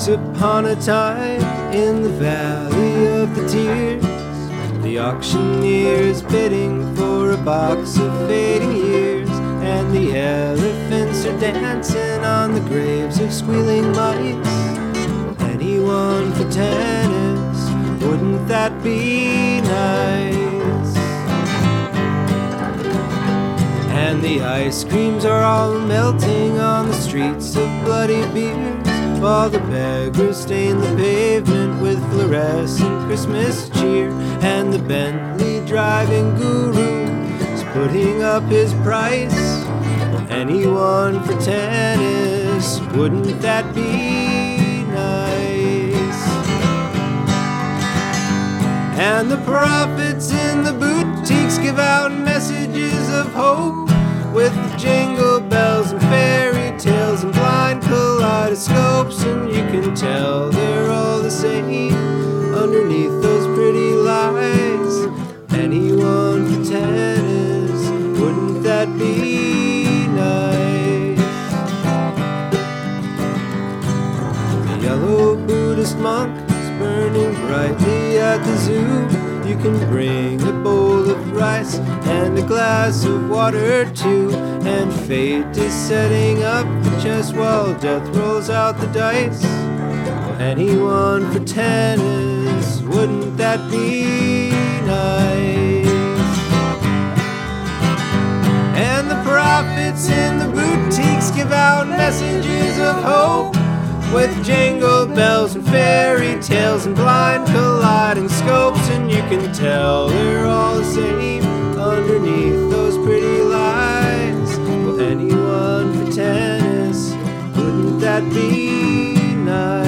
Once upon a time, in the valley of the tears, the auctioneer's bidding for a box of fading years, and the elephants are dancing on the graves of squealing mice. Anyone for tennis, wouldn't that be nice? And the ice creams are all melting on the streets of bloody beers, while the beggars stain the pavement with fluorescent Christmas cheer. And the Bentley driving guru is putting up his price. Anyone for tennis, wouldn't that be nice? And the prophets in the boutiques give out messages of hope with jingle bells and fairy tales and blind kaleidoscopes, and you can tell they're all the same underneath those pretty lies. Anyone for tennis, wouldn't that be nice? The yellow Buddhist monk is burning brightly at the zoo. You can bring a bowl of rice and a glass of water too, and fate is setting up the chess while death rolls out the dice. Anyone for tennis, wouldn't that be nice? And the prophets in the boutiques give out messages of hope with jingle bells and fairy tales and blind kaleidoscopes, and you can tell they're all the same underneath those pretty lies. Well, anyone for tennis, wouldn't that be nice?